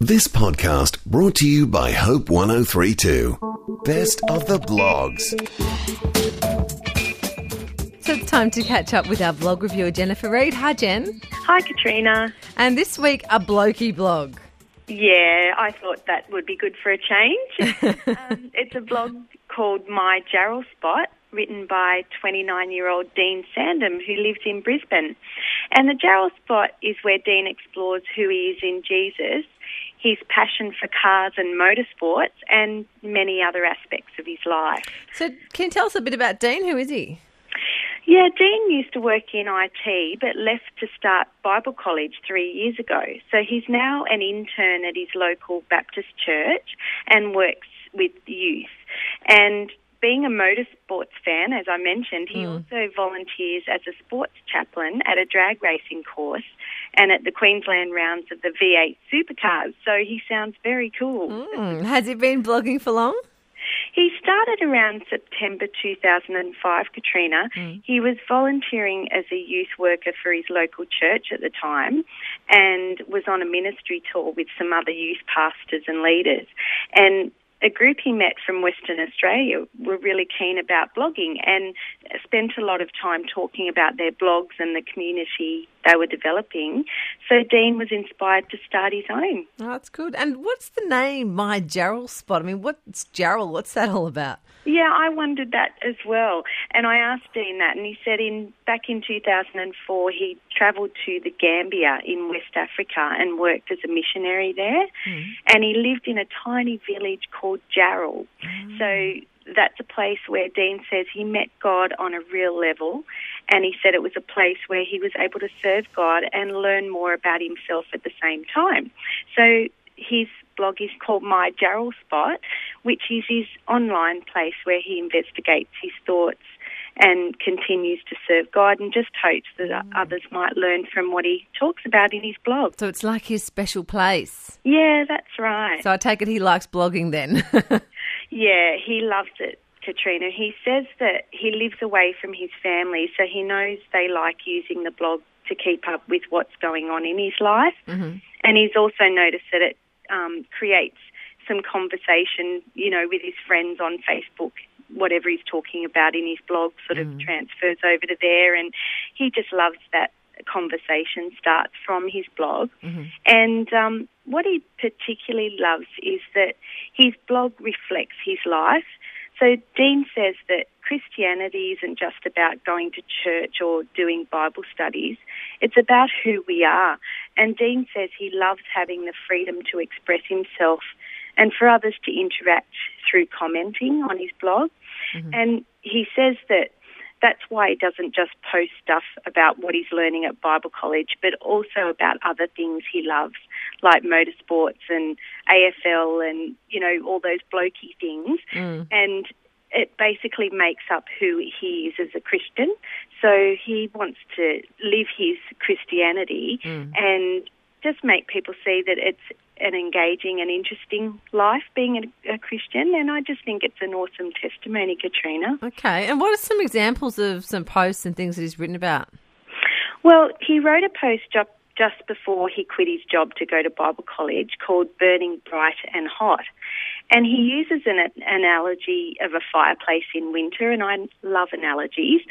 This podcast brought to you by Hope 1032. Best of the blogs. So it's time to catch up with our blog reviewer, Jennifer Reid. Hi, Jen. Hi, Katrina. And this week, a blokey blog. Yeah, I thought that would be good for a change. It's a blog called My Jarrell Spot, written by 29-year-old Dean Sandham, who lives in Brisbane. And the Jarrell Spot is where Dean explores who he is in Jesus, his passion for cars and motorsports, and many other aspects of his life. So can you tell us a bit about Dean? Who is he? Yeah, Dean used to work in IT but left to start Bible college 3 years ago. So he's now an intern at his local Baptist church and works with youth. And being a motorsports fan, as I mentioned, he also volunteers as a sports chaplain at a drag racing course and at the Queensland rounds of the V8 supercars. So he sounds very cool. Has he been blogging for long? He started around September 2005, Katrina. He was volunteering as a youth worker for his local church at the time and was on a ministry tour with some other youth pastors and leaders. And a group he met from Western Australia were really keen about blogging and spent a lot of time talking about their blogs and the community they were developing. So Dean was inspired to start his own. Oh, that's good. And what's the name, My Jarrell Spot? I mean, what's Jarrell? What's that all about? Yeah, I wondered that as well. And I asked Dean that, and he said back in 2004 he travelled to the Gambia in West Africa and worked as a missionary there. And he lived in a tiny village called Jarrell. So that's a place where Dean says he met God on a real level, and he said it was a place where he was able to serve God and learn more about himself at the same time. So his blog is called My Jarrell Spot, which is his online place where he investigates his thoughts and continues to serve God and just hopes that others might learn from what he talks about in his blog. So it's like his special place. Yeah, that's right. So I take it he likes blogging then. Yeah, he loves it, Katrina. He says that he lives away from his family, so he knows they like using the blog to keep up with what's going on in his life. And he's also noticed that it creates some conversation, with his friends on Facebook. Whatever he's talking about in his blog sort of transfers over to there, and he just loves that conversation starts from his blog. And what he particularly loves is that his blog reflects his life. So Dean says that Christianity isn't just about going to church or doing Bible studies. It's about who we are. And Dean says he loves having the freedom to express himself and for others to interact through commenting on his blog. And he says that that's why he doesn't just post stuff about what he's learning at Bible college, but also about other things he loves, like motorsports and AFL and, all those blokey things. And it basically makes up who he is as a Christian. So he wants to live his Christianity and just make people see that it's an engaging and interesting life being a Christian, and I just think it's an awesome testimony, Katrina. Okay, and what are some examples of some posts and things that he's written about? Well, he wrote a post just before he quit his job to go to Bible college called Burning Bright and Hot, and he uses an analogy of a fireplace in winter, and I love analogies.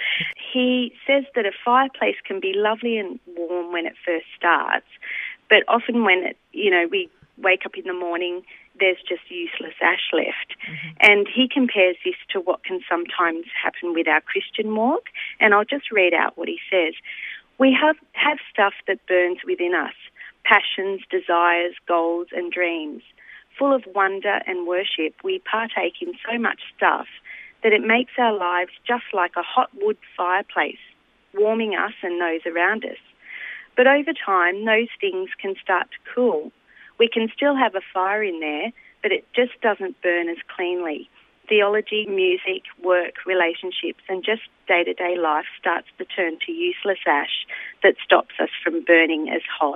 He says that a fireplace can be lovely and warm when it first starts, but often when we wake up in the morning, there's just useless ash left. And he compares this to what can sometimes happen with our Christian walk. And I'll just read out what he says. We have stuff that burns within us, passions, desires, goals and dreams. Full of wonder and worship, we partake in so much stuff that it makes our lives just like a hot wood fireplace, warming us and those around us. But over time, those things can start to cool. We can still have a fire in there, but it just doesn't burn as cleanly. Theology, music, work, relationships, and just day-to-day life starts to turn to useless ash that stops us from burning as hot.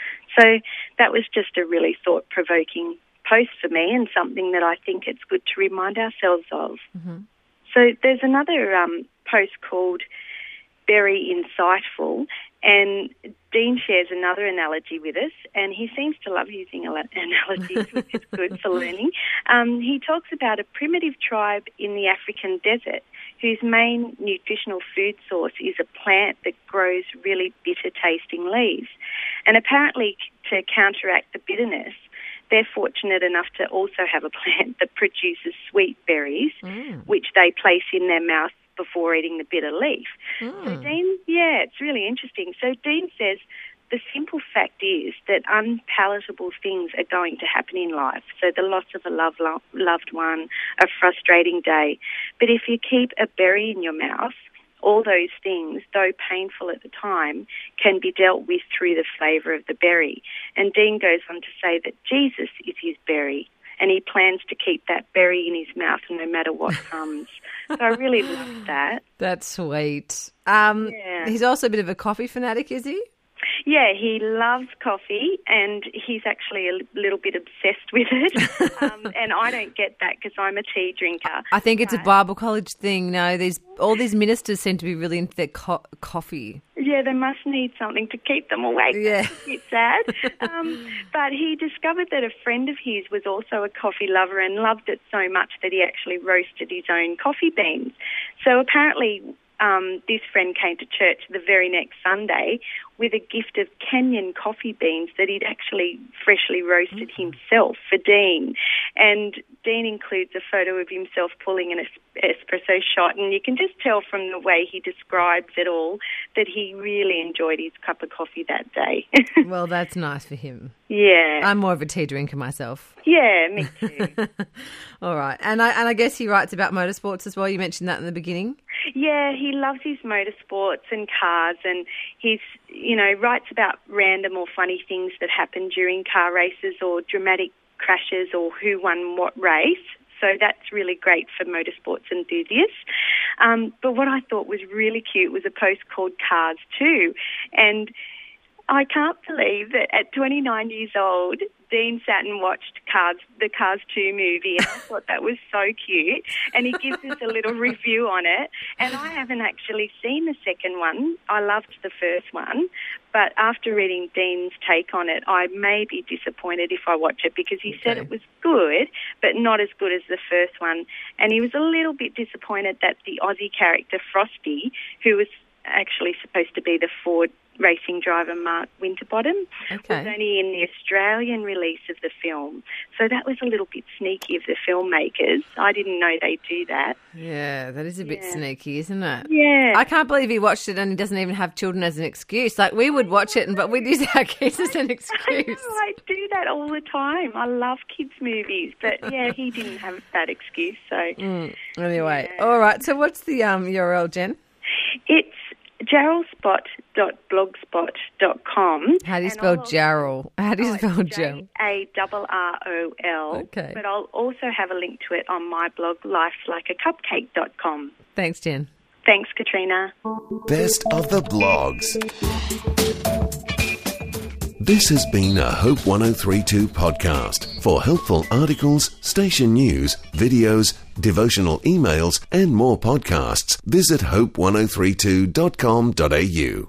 So that was just a really thought-provoking post for me, and something that I think it's good to remind ourselves of. So there's another post called Very Insightful, And Dean shares another analogy with us, and he seems to love using analogies, which is good for learning. He talks about a primitive tribe in the African desert whose main nutritional food source is a plant that grows really bitter-tasting leaves. And apparently, to counteract the bitterness, they're fortunate enough to also have a plant that produces sweet berries, which they place in their mouth before eating the bitter leaf. So Dean, it's really interesting. So Dean says the simple fact is that unpalatable things are going to happen in life. So the loss of a loved one, a frustrating day. But if you keep a berry in your mouth, all those things, though painful at the time, can be dealt with through the flavour of the berry. And Dean goes on to say that Jesus is his berry, and he plans to keep that berry in his mouth no matter what comes. So I really love that. That's sweet. He's also a bit of a coffee fanatic, is he? Yeah, he loves coffee, and he's actually a little bit obsessed with it. And I don't get that because I'm a tea drinker. I think it's a Bible college thing. No, all these ministers seem to be really into their coffee. Yeah, they must need something to keep them awake. Yeah. It's sad. But he discovered that a friend of his was also a coffee lover and loved it so much that he actually roasted his own coffee beans. So apparently this friend came to church the very next Sunday with a gift of Kenyan coffee beans that he'd actually freshly roasted himself for Dean. And Dean includes a photo of himself pulling an espresso shot, and you can just tell from the way he describes it all that he really enjoyed his cup of coffee that day. Well, that's nice for him. Yeah. I'm more of a tea drinker myself. Yeah, me too. All right. And I guess he writes about motorsports as well. You mentioned that in the beginning. Yeah, he loves his motorsports and cars, and he's, writes about random or funny things that happen during car races or dramatic crashes or who won what race. So that's really great for motorsports enthusiasts. But what I thought was really cute was a post called Cars 2. And I can't believe that at 29 years old, Dean sat and watched the Cars 2 movie, and I thought that was so cute. And he gives us a little review on it. And I haven't actually seen the second one. I loved the first one. But after reading Dean's take on it, I may be disappointed if I watch it because he said it was good, but not as good as the first one. And he was a little bit disappointed that the Aussie character Frosty, who was actually supposed to be the Ford racing driver Mark Winterbottom, was only in the Australian release of the film. So that was a little bit sneaky of the filmmakers. I didn't know they'd do that. Yeah, that is a bit sneaky, isn't it? Yeah. I can't believe he watched it and he doesn't even have children as an excuse. Like, we would watch it, but we'd use our kids as an excuse. I do that all the time. I love kids' movies. But, yeah, he didn't have that excuse. So Anyway, all right. So what's the URL, Jen? It's jarrellspot.blogspot.com. How do you spell Jarrell? How do you spell Jarrell? Jarrol. Okay. But I'll also have a link to it on my blog, lifelikeacupcake.com. Thanks, Jen. Thanks, Katrina. Best of the blogs. This has been a Hope 1032 podcast. For helpful articles, station news, videos, devotional emails, and more podcasts, visit hope1032.com.au.